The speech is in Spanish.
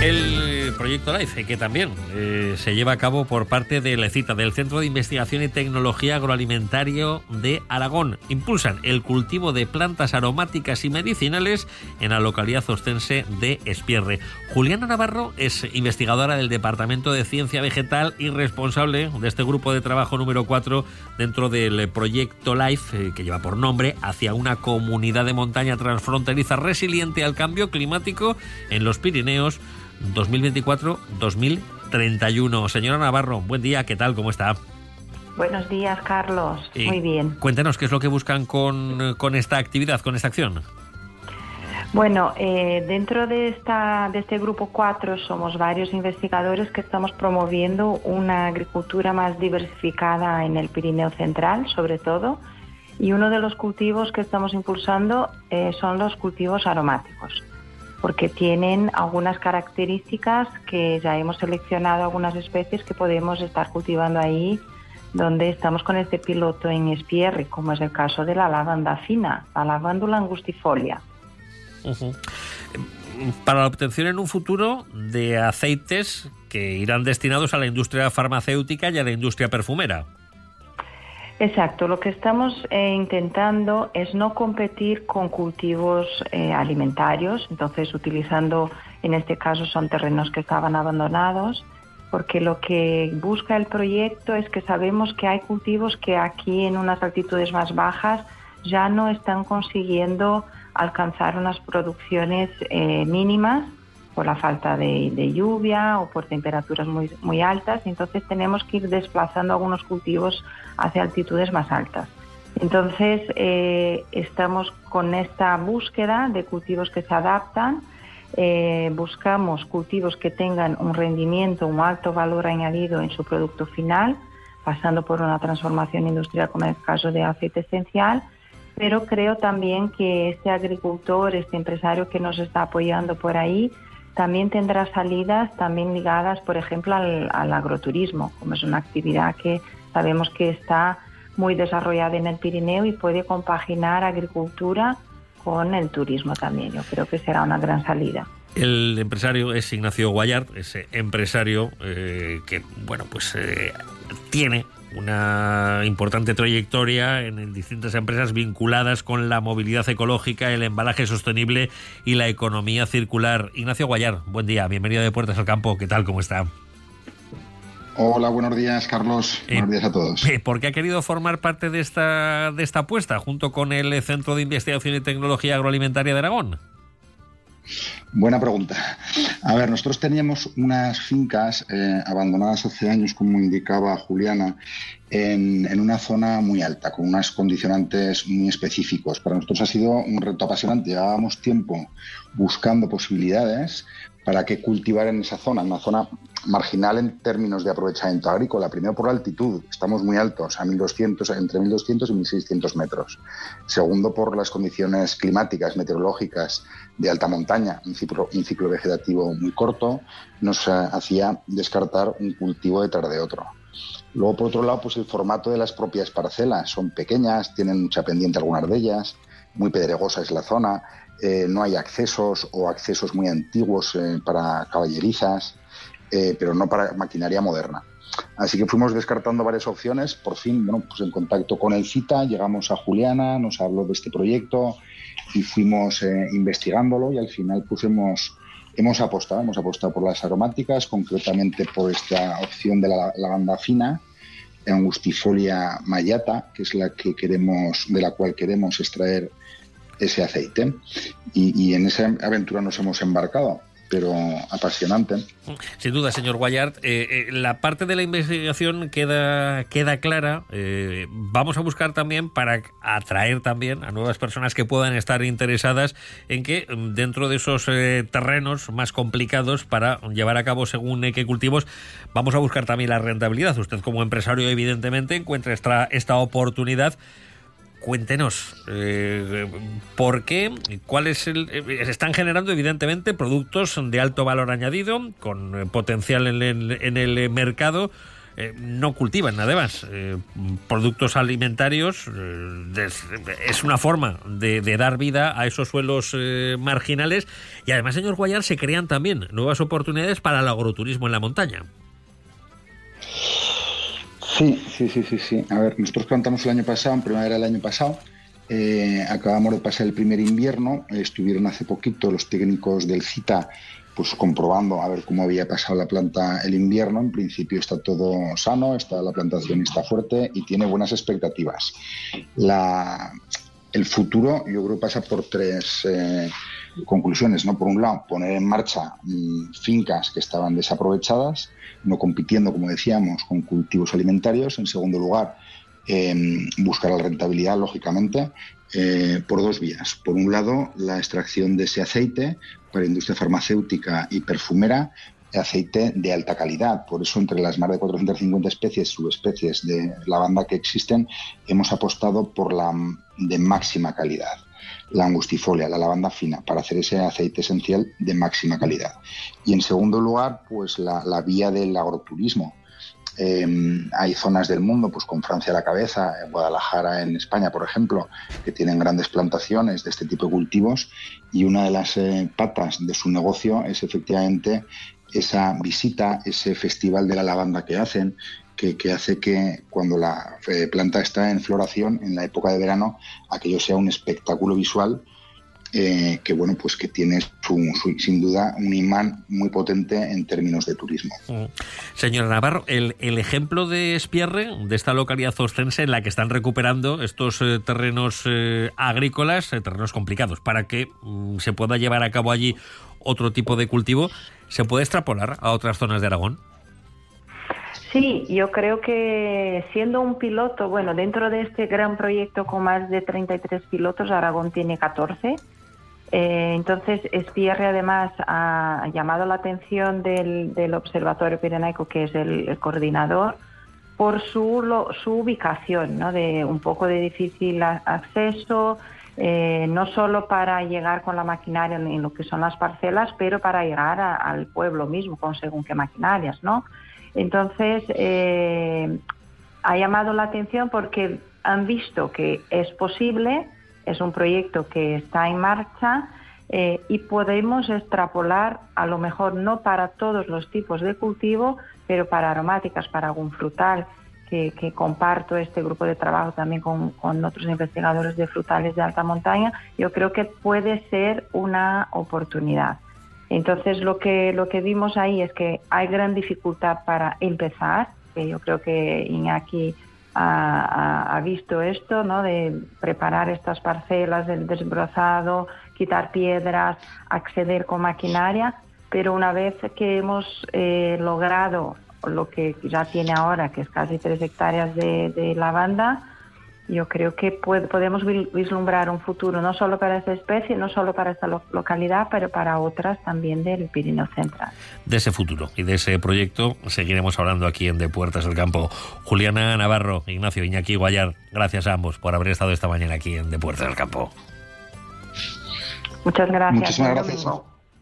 El proyecto LIFE, que también se lleva a cabo por parte de LECITA, del Centro de Investigación y Tecnología Agroalimentario de Aragón. Impulsan el cultivo de plantas aromáticas y medicinales en la localidad ostense de Espierre. Juliana Navarro es investigadora del Departamento de Ciencia Vegetal y responsable de este grupo de trabajo número 4 dentro del proyecto LIFE, que lleva por nombre Hacia una comunidad de montaña transfronteriza resiliente al cambio climático en los Pirineos 2024-2031. Señora Navarro, buen día, ¿qué tal? ¿Cómo está? Buenos días, Carlos. Muy bien. Cuéntenos qué es lo que buscan con esta actividad, con esta acción. Bueno, dentro de este grupo 4 somos varios investigadores que estamos promoviendo una agricultura más diversificada en el Pirineo Central, sobre todo, y uno de los cultivos que estamos impulsando son los cultivos aromáticos, porque tienen algunas características que ya hemos seleccionado, algunas especies que podemos estar cultivando ahí donde estamos con este piloto en Espierre, como es el caso de la lavanda fina, la lavándula angustifolia. Uh-huh. Para la obtención en un futuro de aceites que irán destinados a la industria farmacéutica y a la industria perfumera. Exacto, lo que estamos intentando es no competir con cultivos alimentarios, entonces utilizando, en este caso son terrenos que estaban abandonados, porque lo que busca el proyecto es que sabemos que hay cultivos que aquí en unas altitudes más bajas ya no están consiguiendo alcanzar unas producciones mínimas por la falta de lluvia o por temperaturas muy altas, entonces tenemos que ir desplazando algunos cultivos hacia altitudes más altas. Entonces estamos con esta búsqueda de cultivos que se adaptan, buscamos cultivos que tengan un rendimiento, un alto valor añadido en su producto final, pasando por una transformación industrial como en el caso de aceite esencial, pero creo también que este agricultor, este empresario que nos está apoyando por ahí, también tendrá salidas también ligadas, por ejemplo, al agroturismo, como es una actividad que sabemos que está muy desarrollada en el Pirineo y puede compaginar agricultura con el turismo también. Yo creo que será una gran salida. El empresario es Ignacio Guallart, ese empresario que, bueno, pues tiene una importante trayectoria en distintas empresas vinculadas con la movilidad ecológica, el embalaje sostenible y la economía circular. Ignacio Guallart, buen día, bienvenido de Puertas al Campo. ¿Qué tal? ¿Cómo está? Hola, buenos días, Carlos. Buenos días a todos. ¿Por qué ha querido formar parte de esta apuesta junto con el Centro de Investigación y Tecnología Agroalimentaria de Aragón? Buena pregunta. A ver, nosotros teníamos unas fincas abandonadas hace años, como indicaba Juliana, en una zona muy alta, con unos condicionantes muy específicos. Para nosotros ha sido un reto apasionante. Llevábamos tiempo buscando posibilidades para que cultivar en esa zona, una zona marginal en términos de aprovechamiento agrícola. Primero por la altitud, estamos muy altos, entre 1.200 y 1.600 metros. Segundo por las condiciones climáticas, meteorológicas de alta montaña, un ciclo vegetativo muy corto, nos hacía descartar un cultivo detrás de otro. Luego, por otro lado, pues el formato de las propias parcelas son pequeñas, tienen mucha pendiente algunas de ellas, muy pedregosa es la zona, no hay accesos o accesos muy antiguos para caballerizas, pero no para maquinaria moderna. Así que fuimos descartando varias opciones. Por fin, bueno, pues en contacto con el CITA, llegamos a Juliana, nos habló de este proyecto y fuimos investigándolo y al final pues hemos apostado por las aromáticas, concretamente por esta opción de la lavanda fina, Angustifolia mayata, que es de la cual queremos extraer ese aceite, y en esa aventura nos hemos embarcado, pero apasionante. Sin duda, señor Guallart, la parte de la investigación queda clara. Vamos a buscar también para atraer también a nuevas personas que puedan estar interesadas en que dentro de esos terrenos más complicados para llevar a cabo según qué cultivos, vamos a buscar también la rentabilidad. Usted como empresario evidentemente encuentra esta oportunidad. Cuéntenos, ¿por qué? Se están generando evidentemente productos de alto valor añadido, con potencial en el mercado. no cultivan además productos alimentarios. Es una forma de dar vida a esos suelos marginales, y además, señor Guallar, se crean también nuevas oportunidades para el agroturismo en la montaña. Sí. A ver, nosotros plantamos el año pasado, en primavera del año pasado. Acabamos de pasar el primer invierno. Estuvieron hace poquito los técnicos del CITA pues comprobando a ver cómo había pasado la planta el invierno. En principio está todo sano, la plantación está fuerte y tiene buenas expectativas. El futuro, yo creo, pasa por tres conclusiones, ¿no? Por un lado, poner en marcha fincas que estaban desaprovechadas, no compitiendo, como decíamos, con cultivos alimentarios. En segundo lugar, buscar la rentabilidad, lógicamente, por dos vías. Por un lado, la extracción de ese aceite para industria farmacéutica y perfumera, aceite de alta calidad. Por eso, entre las más de 450 especies, subespecies de lavanda que existen, hemos apostado por la de máxima calidad, la angustifolia, la lavanda fina, para hacer ese aceite esencial de máxima calidad. Y en segundo lugar, pues la vía del agroturismo. Hay zonas del mundo, pues con Francia a la cabeza, en Guadalajara, en España, por ejemplo, que tienen grandes plantaciones de este tipo de cultivos, y una de las patas de su negocio es efectivamente esa visita, ese festival de la lavanda que hacen, que hace que cuando la planta está en floración, en la época de verano, aquello sea un espectáculo visual que bueno, pues que tiene sin duda un imán muy potente en términos de turismo. Señora Navarro, el ejemplo de Espierre, de esta localidad ostense en la que están recuperando estos terrenos agrícolas, terrenos complicados, para que se pueda llevar a cabo allí otro tipo de cultivo, ¿se puede extrapolar a otras zonas de Aragón? Sí, yo creo que siendo un piloto, bueno, dentro de este gran proyecto con más de 33 pilotos, Aragón tiene 14. Entonces, Espierre además ha llamado la atención del Observatorio Pirenaico, que es el coordinador, por su ubicación, ¿no? De un poco de difícil acceso, no solo para llegar con la maquinaria en lo que son las parcelas, pero para llegar al pueblo mismo con según qué maquinarias, ¿no? Entonces, ha llamado la atención porque han visto que es posible. Es un proyecto que está en marcha y podemos extrapolar, a lo mejor no para todos los tipos de cultivo, pero para aromáticas, para algún frutal, que comparto este grupo de trabajo también con otros investigadores de frutales de alta montaña. Yo creo que puede ser una oportunidad. Entonces, lo que vimos ahí es que hay gran dificultad para empezar, que yo creo que Iñaki ha visto esto, ¿no? De preparar estas parcelas, del desbrozado, quitar piedras, acceder con maquinaria, pero una vez que hemos logrado lo que ya tiene ahora, que es casi 3 hectáreas de lavanda, yo creo que podemos vislumbrar un futuro no solo para esta especie, no solo para esta localidad, pero para otras también del Pirineo Central. De ese futuro y de ese proyecto seguiremos hablando aquí en De Puertas del Campo. Juliana Navarro, Ignacio, Iñaki Guallar, gracias a ambos por haber estado esta mañana aquí en De Puertas del Campo. Muchas gracias. Muchísimas gracias.